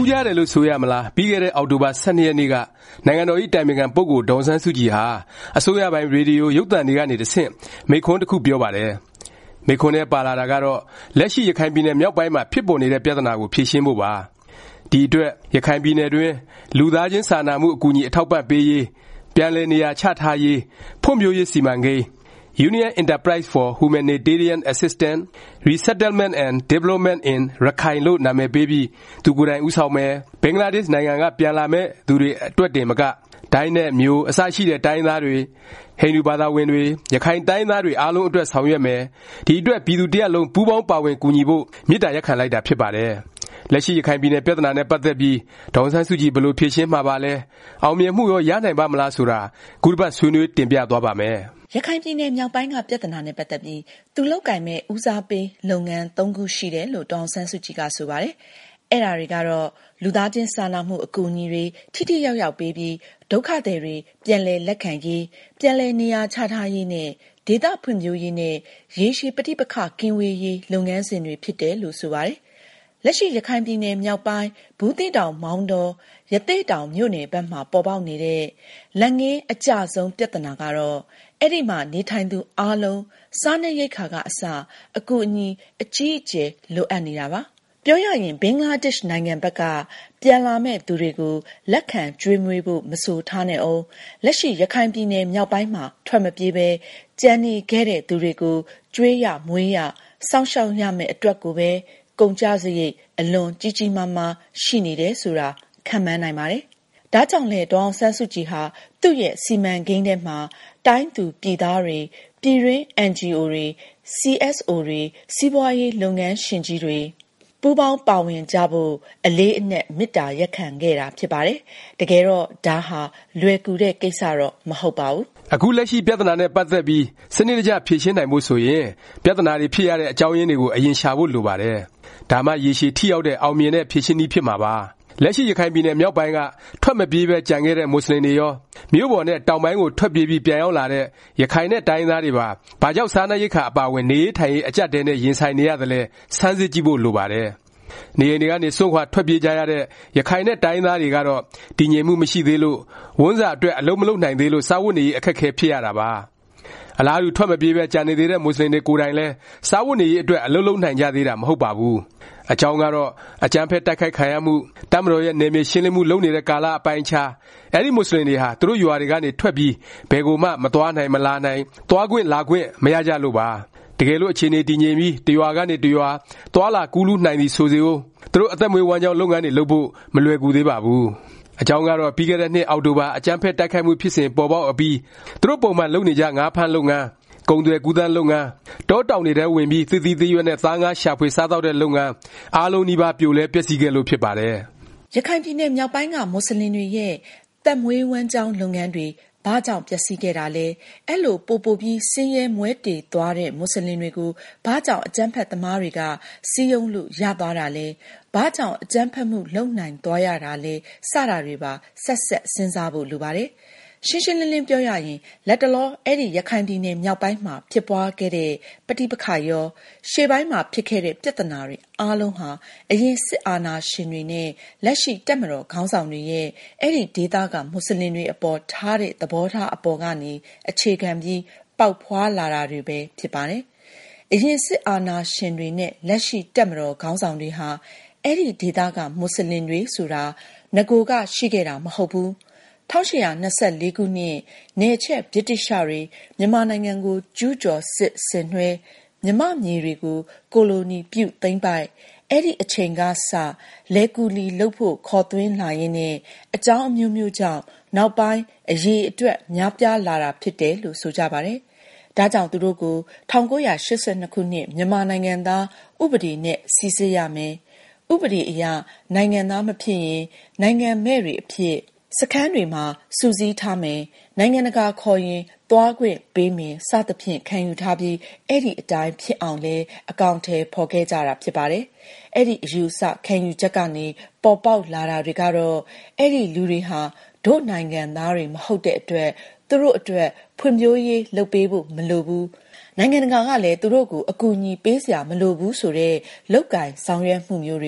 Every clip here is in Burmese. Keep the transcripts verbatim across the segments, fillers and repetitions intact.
ခြားတယ်လို့ဆိုရမလားပြီးခဲ့တဲ့အောက်တိုဘာ၁၂ရက်နေ့ကနိုင်ငံတော်၏တိုင်ပင်ခံပုဂ္ဂိုလ်ဒေါ်အောင်ဆန်းစုကြည်ဟာအစိုးရပိုင်းရေဒီယိုရုပ်သံတွေကနေတဆင့်မိန့်ခွန်းတစ်ခုပြောပါတယ်မိန့်ခွန်းထဲပါလာတာကတော့လက်ရှိရခိုင်ပြည်နယ်မြောက်ပိုင်းမှာဖြစ်ပေါ်နေတဲ့ပြဿနာကိုဖြေရှင်းဖို့ပါဒီအတွက်ရခိုင်ပြည်နယ်တွင်လူသားချင်းစာနာမှုအကူအညီအထောက်ပံ့ပေးရေးပြန်လည်နေရာချထားရေးဖွံ့ဖြိုးရေးစီမံကိန်း Union Enterprise for Humanitarian Assistance Resettlement and Development in Rakhine လို့နာမည်ပေးပြီးသူကိုယ်တိုင်ဦးဆောင်မယ်ဘင်္ဂလားဒေ့ရှ်နိုင်ငံကပြန်လာမဲ့သူတွေအတွက်တင်မကဒိုင်းနဲ့မျိုးအစရှိတဲ့တိုင်းသားတွေဟိန္ဒူဘာသာဝင်တွေရခိုင်တိုင်းသားတွေအားလုံးအတွက်ဆောင်ရွက်မယ်ဒီအတွက်ပြည်သူတရက်လုံးပူးပေါင်းပါဝင်ကူညီဖို့မေတ္တာရပ်ခံလိုက်တာဖြစ်ပါတယ်လက်ရှိရခိုင်ပြည်နယ်ပြဿနာနဲ့ပတ်သက်ပြီးဒေါ်အောင်ဆန်းစုကြည်ဘယ်လိုဖြေရှင်းမှာပါလဲအောင်မြင်မှုရောရနိုင်ပါမလားဆိုတာခုတစ်ပတ်ဆွေးနွေးတင်ပြသွားပါမယ်ရခိုင်ပြည်နယ်မြောက်ပိုင်းကပြဿနာနဲ့ပတ်သက်ပြီးသူလောက်ကိုင်မဲ့ဦးစားပေးလုပ်ငန်းသုံးခုရှိတယ်လို့ဒေါ်အောင်ဆန်းစုကြည်ကဆိုပါတယ်အဲ့ဒါတွေကတော့လူသားချင်းစာနာမှုအကူအညီတွေထိထိရောက်ရောက်ပေးပြီးဒုက္ခသည်တွေပြန်လည်လက်ခံရေးပြန်လည်နေရာချထားရေးနဲ့ဒေသဖွံ့ဖြိုးရေးနဲ့ရေရှည်ပဋိပက္ခကင်းဝေးရေးလုပ်ငန်းစဉ်တွေဖြစ်တယ်လို့ဆိုပါတယ်လက်ရှိရခိုင်ပြည်နယ်မြောက်ပိုင်းဘူးသီးတောင်မောင်းတော်ရသေ့တောင်မြို့နယ်ဘက်မှာပေါ်ပေါက်နေတဲ့လက်ငင်းအကျဆုံးပြဿနာကတော့အဲ့ဒီမှာနေထိုင်သူအားလုံးစားနပ်ရိက္ခာကအစအကူအညီအကြီးအကျယ်လိုအပ်နေတာပါပြောရရင်ဘင်္ဂလားဒေ့ရှ်နိုင်ငံဘက်ကပြန်လာမဲ့သူတွေကိုလက်ခံကျွေးမွေးဖို့မဆိုထားနဲ့အောင်လက်ရှိရခိုင်ပြည်နယ်မြောက်ပိုင်းမှာထွက်မပြေးပဲကြံနေခဲ့တဲ့သူတွေကိုကျွေးရမွေးရစောင့်ရှောက်ရမယ့်အတွက်ကိုပဲကုန်ကြစရိတ်အလွန်ကြီးကြီးမားမားရှိနေတယ်ဆိုတာခံမှန်းနိုင်ပါတယ်။ဒါကြောင့်လေဒေါ်အောင်ဆန်းစုကြည်ဟာသူ့ရဲ့စီမံကိန်းထဲမှာတိုင်းသူပြည်သားတွေပြည်တွင်း အန်ဂျီအို တွေ စီ အက်စ် အို တွေစီးပွားရေးလုပ်ငန်းရှင်ကြီးတွေပူးပေါင်းပါဝင်ကြဖို့အလေးအနက်မေတ္တာရပ်ခံခဲ့တာဖြစ်ပါတယ်။တကယ်တော့ဒါဟာလွယ်ကူတဲ့ကိစ္စတော့မဟုတ်ပါဘူး။အခုလက်ရှိပြဿနာနဲ့ပတ်သက်ပြီးစနစ်တကျဖြေရှင်းနိုင်ဖို့ဆိုရင်ပြဿနာတွေဖြစ်ရတဲ့အကြောင်းရင်းတွေကိုအရင်ရှာဖို့လိုပါတယ်။ဒါမှရေရှည်ထိရောက်တဲ့အောင်မြင်တဲ့ဖြေရှင်းနည်းဖြစ်မှာပါ။လက်ရှိရခိုင်ပြည်နယ်မြောက်ပိုင်းကထွက်မပြေးပဲကြံခဲ့တဲ့မွတ်စလင်တွေရောမြို့ပေါ်နဲ့တောင်ပိုင်းကိုထွက်ပြေးပြီးပြန်ရောက်လာတဲ့ရခိုင်နဲ့တိုင်းသားတွေပါဘာကြောင့်စားနပ်ရိက္ခာအပါအဝင်နေထိုင်ရေးအကျပ်တဲနဲ့ရင်ဆိုင်နေရတယ်လဲစမ်းစစ်ကြည့်ဖို့လိုပါတယ်။နေအိမ်တွေကနေစွန့်ခွာထွက်ပြေးကြရတဲ့ရခိုင်နဲ့တိုင်းသားတွေကတော့တည်ငြိမ်မှုမရှိသေးလို့ဝန်းစာအတွက်အလုံးမလုံးနိုင်သေးလို့စားဝတ်နေရေးအခက်အခဲဖြစ်ရတာပါ။အလားတူထွက်မပြေးပဲကြံနေသေးတဲ့မွတ်စလင်တွေကိုယ်တိုင်လဲစားဝတ်နေရေးအတွက်အလုံးလုံးနိုင်ကြသေးတာမဟုတ်ပါဘူး။အကြောင်းကတော့အကြမ်းဖက်တိုက်ခိုက်ခံရမှုတပ်မတော်ရဲ့နယ်မြေရှင်းလင်းမှုလုပ်နေတဲ့ကာလအပိုင်းအခြားအဲ့ဒီမွတ်စလင်တွေဟာသူတို့ရွာတွေကနေထွက်ပြီးဘယ်ကိုမှမသွားနိုင်မလာနိုင်သွားခွင့်လာခွင့်မရကြလို့ပါတကယ်လို့အခြေအနေတည်ငြိမ်ပြီးတရွာကနေတရွာသွားလာကူးလူးနိုင်သည်ဆိုစေဦးသူတို့အသက်မွေးဝမ်းကြောင်းလုပ်ငန်းတွေလုပ်ဖို့မလွယ်ကူသေးပါဘူးအကြောင်းကတော့ပြီးခဲ့တဲ့နှစ်အောက်တိုဘာအကြမ်းဖက်တိုက်ခိုက်မှုဖြစ်စဉ်ပေါ်ပေါက်အပြီးသူတို့ပုံမှန်လုပ်နေကြငါးဖမ်းလုပ်ငန်းကုန်သွယ်ကူးသန်းလုပ်ငန်းတောတောင်တွေထဲဝင်ပြီးသီးသီးသီးရွက်နဲ့သားငါးရှာဖွေစားသောက်တဲ့လုပ်ငန်းအားလုံးနီးပါးပြိုလဲပျက်စီးခဲ့လို့ဖြစ်ပါတယ်ရခိုင်ပြည်နယ်မြောက်ပိုင်းကမွတ်စလင်တွေရဲ့သက်မွေးဝမ်းကြောင်းလုပ်ငန်းတွေဘာကြောင့်ပျက်စီးခဲ့တာလဲအဲ့လိုပို့ပို့ပြီးဆင်းရဲမွဲတေသွားတဲ့မွတ်စလင်တွေကိုဘာကြောင့်အကြမ်းဖက်သမားတွေကစီးယုံလို့ရသွားတာလဲဘာကြောင့်အကြမ်းဖက်မှုလုပ်နိုင်သွားရတာလဲစတာတွေပါဆက်ဆက်စဉ်းစားဖို့လိုပါတယ်ရှင်းရှင်းလင်းလင်းပြောရရင်လက်တလောအဲ့ဒီရခိုင်ပြည်နယ်မြောက်ပိုင်းမှာဖြစ်ပွားခဲ့တဲ့ပဋိပက္ခရောရှေ့ပိုင်းမှာဖြစ်ခဲ့တဲ့ပြဿနာတွေအားလုံးဟာအရင်စစ်အာဏာရှင်တွေနဲ့လက်ရှိတပ်မတော်ခေါင်းဆောင်တွေရဲ့အဲ့ဒီဒေသကမွတ်စလင်တွေအပေါ်ထားတဲ့သဘောထားအပေါ်ကနေအခြေခံပြီးပေါက်ဖွာလာတာတွေပဲဖြစ်ပါတယ်။အရင်စစ်အာဏာရှင်တွေနဲ့လက်ရှိတပ်မတော်ခေါင်းဆောင်တွေဟာအဲ့ဒီဒေသကမွတ်စလင်တွေဆိုတာငကိုကရှိခဲ့တာမဟုတ်ဘူး။၁၈၂၄ခုနှစ်နယ်ချက်ဗြိတိရှတွေမြန်မာနိုင်ငံကိုကျူးကျော်စစ်ဆင်နွှဲမြန်မာမြေတွေကိုကိုလိုနီပြုသိမ်းပိုက်အဲ့ဒီအချိန်ကစလဲကူလီလုပ်ဖို့ခေါ်သွင်းလာရင်းနဲ့အကြောင်းအမျိုးမျိုးကြောင့်နောက်ပိုင်းအရေးအတွက်များပြားလာတာဖြစ်တယ်လို့ဆိုကြပါတယ်။ဒါကြောင့်သူတို့ကို၁၉၈၂ခုနှစ်မြန်မာနိုင်ငံသားဥပဒေနဲ့စီစစ်ရမယ်။ဥပဒေအရနိုင်ငံသားမဖြစ်ရင်နိုင်ငံမဲ့တွေအဖြစ်စခန်းတွေမှာစူးစီးထားမယ်နိုင်ငံတကာခေါ်ရင်သွားခွင့်ပေးမယ်စသဖြင့်ခံယူထားပြီးအဲ့ဒီအတိုင်းဖြစ်အောင်လဲအကောင့်ထဲပေါ်ခဲ့ကြတာဖြစ်ပါတယ်အဲ့ဒီအယူဆခံယူချက်ကနေပေါ်ပေါက်လာတာတွေကတော့အဲ့ဒီလူတွေဟာဒုနိုင်ငံသားတွေမဟုတ်တဲ့အတွက်သူတို့အတွက်ဖွံ့ဖြိုးရေးလုပ်ပေးဖို့မလိုဘူးနိုင်ငံတကာကလည်းသူတို့ကိုအကူအညီပေးစရာမလိုဘူးဆိုတဲ့လောက်ကင်ဆောင်ရွက်မှုမျိုးတွေပါ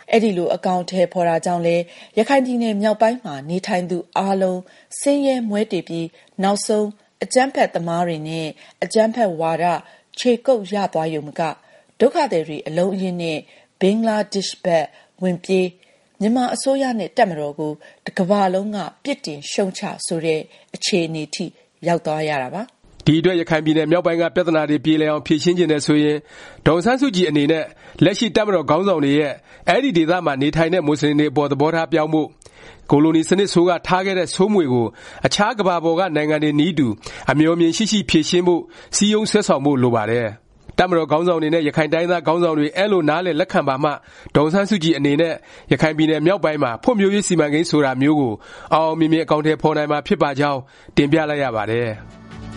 အဲ့ဒီလိုအကောင့်ထဲပေါ်တာကြောင့်လဲရခိုင်ပြည်နယ်မြောက်ပိုင်းမှာနေထိုင်သူအားလုံးဆင်းရဲမွဲတေပြီးနောက်ဆုံးအကြမ်းဖက်သမားတွေနဲ့အကြမ်းဖက်ဝါဒခြေကုပ်ရသွားရုံမကဒုက္ခသည်တွေအလုံးအရင်းနဲ့ဘင်္ဂလားဒေ့ရှ်ဘက်ဝင်ပြေးမြန်မာအစိုးရနဲ့တပ်မတော်ကိုတစ်ကမ္ဘာလုံးကပြစ်တင်ရှုံချဆိုတဲ့အခြေအနေထိရောက်သွားရတာပါဒီအတွက်ရခိုင်ပြည်နယ်မြောက်ပိုင်းကပြဿနာတွေပြေလည်အောင်ဖြေရှင်းခြင်းနဲ့ဆိုရင်ဒေါ်အောင်ဆန်းစုကြည်အနေနဲ့လက်ရှိတပ်မတော်ခေါင်းဆောင်တွေရဲ့အဲ့ဒီဒေသမှာနေထိုင်တဲ့မွတ်စလင်တွေအပေါ်သဘောထားပြောင်းဖို့ကိုလိုနီစနစ်ဆိုးကထားခဲ့တဲ့ဆိုးမွေကိုအခြားကမ္ဘာပေါ်ကနိုင်ငံတွေနည်းတူအမျှော်မြင်ရှိရှိဖြေရှင်းဖို့စီယုံဆွဲဆောင်ဖို့လိုပါတယ်တပ်မတော်ခေါင်းဆောင်တွေနဲ့ရခိုင်တိုင်းသားခေါင်းဆောင်တွေအဲ့လိုနားလည်လက်ခံပါမှဒေါ်အောင်ဆန်းစုကြည်အနေနဲ့ရခိုင်ပြည်နယ်မြောက်ပိုင်းမှာဖွံ့ဖြိုးရေးစီမံကိန်းဆိုတာမျိုးကိုအောင်အောင်မြင်မြင်အကောင်အထည်ဖော်နိုင်မှာဖြစ်ပါကြောင်းတင်ပြလိုက်ရပါတယ်